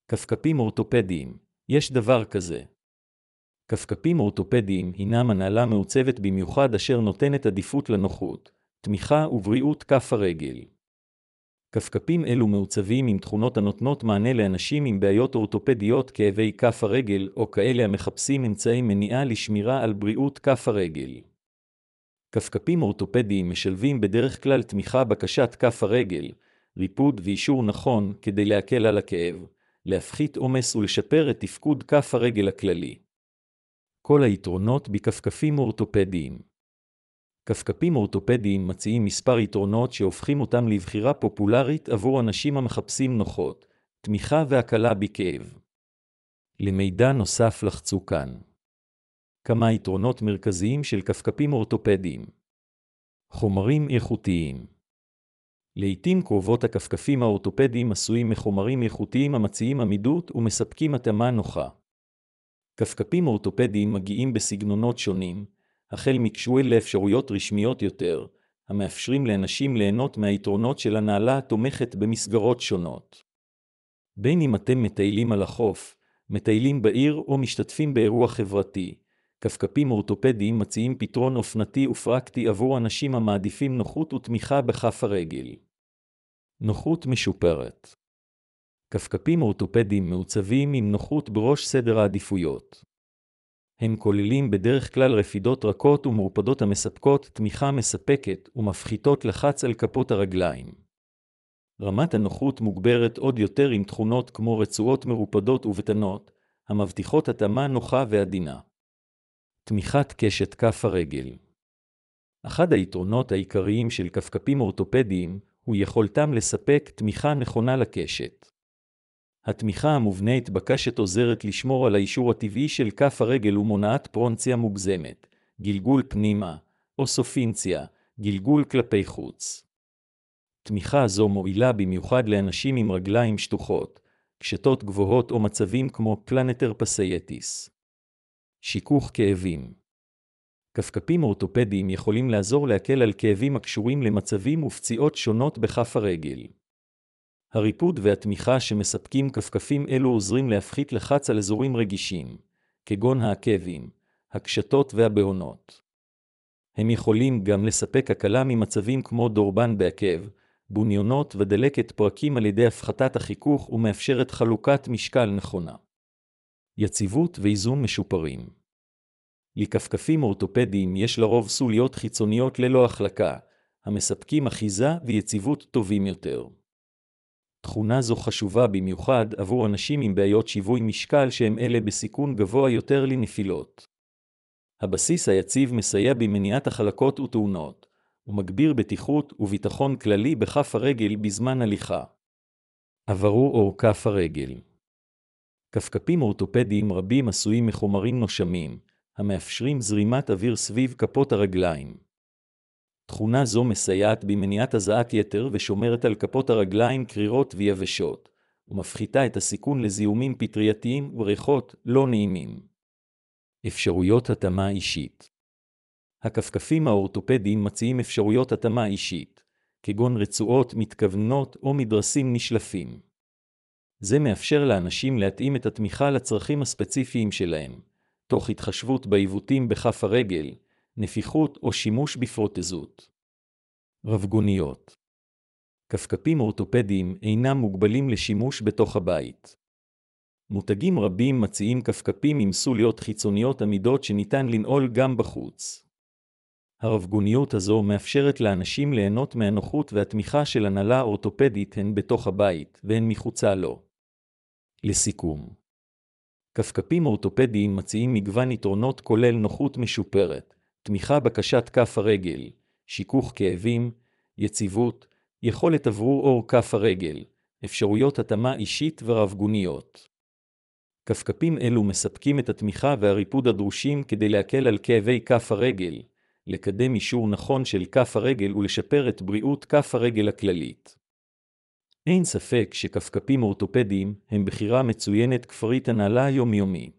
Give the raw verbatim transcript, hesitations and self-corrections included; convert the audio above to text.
כפכפים אורתופדיים, יש דבר כזה. כפכפים אורתופדיים הינם הנעלה מעוצבת במיוחד אשר נותנת עדיפות לנוחות, תמיכה ובריאות כף הרגל. כפכפים אלו מעוצבים עם תכונות הנותנות מענה לאנשים עם בעיות אורתופדיות, כאבי כף הרגל או כאלה המחפשים אמצעי מניעה לשמירה על בריאות כף הרגל. כפכפים אורתופדיים משלבים בדרך כלל תמיכה בקשת כף הרגל, ריפוד ואישור נכון כדי להקל על הכאב, להפחית עומס ולשפר את תפקוד כף הרגל הכללי. כל היתרונות בכפכפים אורתופדיים. כפכפים אורתופדיים מציעים מספר יתרונות שהופכים אותם לבחירה פופולרית עבור אנשים המחפשים נוחות, תמיכה והקלה בכאב. למידע נוסף לחצו כאן. כמה יתרונות מרכזיים של כפכפים אורתופדיים. חומרים איכותיים. לעתים קרובות הכפכפים האורתופדיים עשויים מחומרים איכותיים המציעים עמידות ומספקים התאמה נוחה. כפכפים אורתופדיים מגיעים בסגנונות שונים, החל מקשואל לאפשרויות רשמיות יותר, המאפשרים לאנשים ליהנות מהיתרונות של הנעלה התומכת במסגרות שונות. בין אם אתם מטיילים על החוף, מטיילים בעיר או משתתפים באירוע חברתי, כפכפים אורתופדיים מציעים פתרון אופנתי ופרקטי עבור אנשים המעדיפים נוחות ותמיכה בכף הרגל. נוחות משופרת. כפכפים אורתופדיים מעוצבים עם נוחות בראש סדר העדיפויות. הם כוללים בדרך כלל רפידות רכות ומורפדות המספקות תמיכה מספקת ומפחיתות לחץ על כפות הרגליים. רמת הנוחות מוגברת עוד יותר עם תכונות כמו רצועות מרופדות ובטנות, המבטיחות התאמה נוחה ועדינה. תמיכת קשת כף הרגל. אחד היתרונות העיקריים של כפכפים אורתופדיים הוא יכולתם לספק תמיכה נכונה לקשת. התמיכה המובנית בקשת עוזרת לשמור על האישור הטבעי של כף הרגל ומונעת פרונציה מוגזמת, גלגול פנימה, או סופינציה, גלגול כלפי חוץ. תמיכה זו מועילה במיוחד לאנשים עם רגליים שטוחות, קשתות גבוהות או מצבים כמו פלנטר פסייטיס. שיכוך כאבים. כפכפים אורתופדיים יכולים לעזור להקל על כאבים הקשורים למצבים ופציעות שונות בכף הרגל. הריפוד והתמיכה שמספקים כפכפים אלו עוזרים להפחית לחץ על אזורים רגישים, כגון העקבים, הקשתות והבהונות. הם יכולים גם לספק הקלה ממצבים כמו דורבן בעקב, בוניונות ודלקת פרקים על ידי הפחתת החיכוך ומאפשרת חלוקת משקל נכונה. יציבות ואיזון משופרים. לכפכפים אורתופדיים יש לרוב סוליות חיצוניות ללא החלקה, המספקים אחיזה ויציבות טובים יותר. תכונה זו חשובה במיוחד עבור אנשים עם בעיות שיווי משקל שהם אלה בסיכון גבוה יותר לנפילות. הבסיס היציב מסייע במניעת החלקות ותאונות, ומגביר בטיחות וביטחון כללי בכף הרגל בזמן הליכה. עברו אור כף הרגל. כפכפים אורתופדיים רבים עשויים מחומרים נושמים, המאפשרים זרימת אוויר סביב כפות הרגליים. תכונה זו מסייעת במניעת הזעת יתר ושומרת על כפות הרגליים קרירות ויבשות, ומפחיתה את הסיכון לזיהומים פטרייתיים וריחות לא נעימים. אפשרויות התאמה אישית. הכפכפים האורתופדיים מציעים אפשרויות התאמה אישית, כגון רצועות מתכוונות או מדרסים נשלפים. זה מאפשר לאנשים להתאים את התמיכה לצרכים הספציפיים שלהם, תוך התחשבות בעיוותים בכף הרגל, נפיחות או שימוש בפרוטזות. רבגוניות. כפכפים אורתופדיים אינם מוגבלים לשימוש בתוך הבית. מותגים רבים מציעים כפכפים עם סוליות חיצוניות עמידות שניתן לנעול גם בחוץ. הרבגוניות הזו מאפשרת לאנשים ליהנות מהנוחות והתמיכה של הנעלה אורתופדית הן בתוך הבית והן מחוצה לו. לסיכום. כפכפים אורתופדיים מציעים מגוון יתרונות כולל נוחות משופרת, תמיכה בקשת כף הרגל, שיכוך כאבים, יציבות, יכולת עבור אור כף הרגל, אפשרויות התאמה אישית ורבגוניות. כפכפים אלו מספקים את התמיכה והריפוד הדרושים כדי להקל על כאבי כף הרגל, לקדם אישור נכון של כף הרגל ולשפר את בריאות כף הרגל הכללית. אין ספק שכפכפים אורתופדיים הם בחירה מצוינת כפרית הנעלה היומיומית.